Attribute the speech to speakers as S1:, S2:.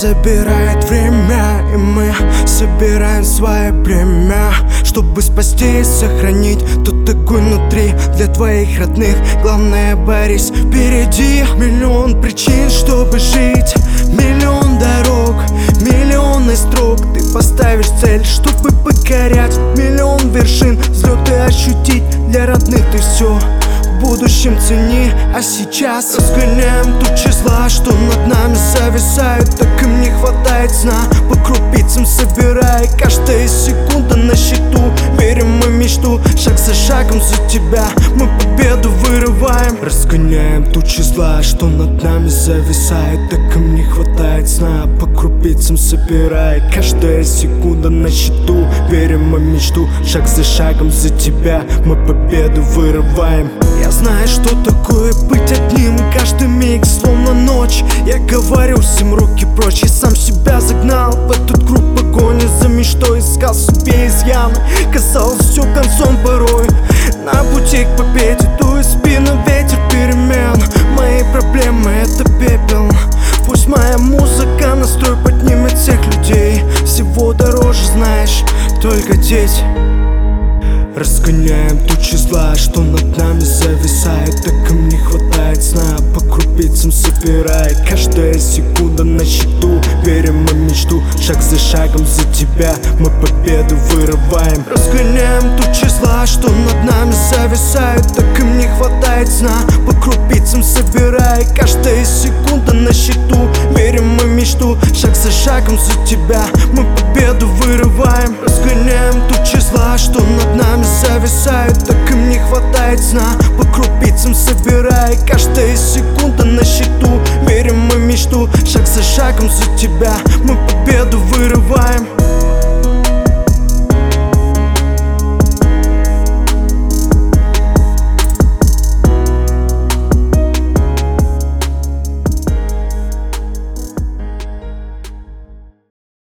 S1: забирает время, и мы собираем свое племя, чтобы спасти и сохранить тот огонь внутри для твоих родных. Главное, борись впереди. Миллион причин, чтобы жить, миллион дорог, миллионы строк. Ты поставишь цель, чтобы покорять миллион вершин, взлеты ощутить для родных. Ты все в будущем цени, а сейчас разгоняем тучи зла, что над нами зависают. Так им не хватает сна, по крупицам собирая, каждая секунда на счету. Верим мы в мечту, шаг за шагом за тебя мы победу вырываем. Разгоняем тучи зла, что над нами зависают. Так им не хватает сна, по крупицам собирая, каждая секунда на счету. Верим мы в мечту, шаг за шагом за тебя мы победу вырываем. Я знаю, что такое быть одним, каждый миг словно ночь. Я говорю всем руки прочь, я сам себя загнал в этот круг погони за мечтой. Искал себе изъяны, казалось все концом порой. На пути к победе дует в спину ветер перемен. Мои проблемы это пепел, пусть моя музыка настрой поднимет всех людей. Всего дороже знаешь только дети. Разгоняем тучи зла, что над нами зависает. Так им не хватает сна, по крупицам собирая, каждая секунда на счету. Верим мы в мечту, шаг за шагом за тебя мы победу вырываем. Разгоняем тучи зла, что над нами зависают. Так им не хватает сна, по крупицам собирая, каждая секунда на счету. Верим мы в мечту, шаг за шагом за тебя мы победу вырываем. Разгоняем тучи зла, что над нами зависают. Так им не хватает сна, по крупицам собирая, каждая секунда на счету. Верим мы в мечту, шаг за шагом за тебя мы победу вырываем.